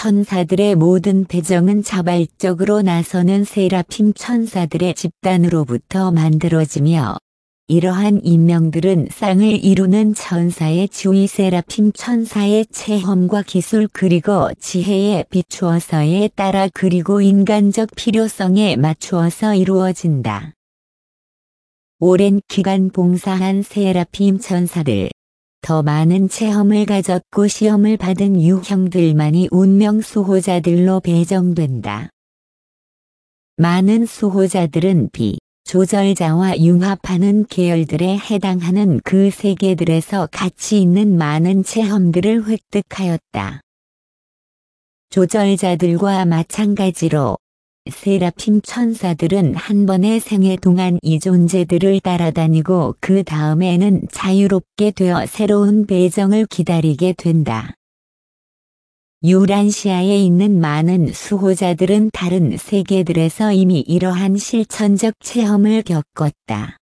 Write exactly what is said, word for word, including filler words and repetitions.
천사들의 모든 배정은 자발적으로 나서는 세라핌 천사들의 집단으로부터 만들어지며 이러한 인명들은 쌍을 이루는 천사의 지위 세라핌 천사의 체험과 기술 그리고 지혜에 비추어서에 따라 그리고 인간적 필요성에 맞추어서 이루어진다. 오랜 기간 봉사한 세라핌 천사들, 더 많은 체험을 가졌고 시험을 받은 유형들만이 운명 수호자들로 배정된다. 많은 수호자들은 비, 조절자와 융합하는 계열들에 해당하는 그 세계들에서 가치 있는 많은 체험들을 획득하였다. 조절자들과 마찬가지로 세라핌 천사들은 한 번의 생애 동안 이 존재들을 따라다니고 그 다음에는 자유롭게 되어 새로운 배정을 기다리게 된다. 유란시아에 있는 많은 수호자들은 다른 세계들에서 이미 이러한 실천적 체험을 겪었다.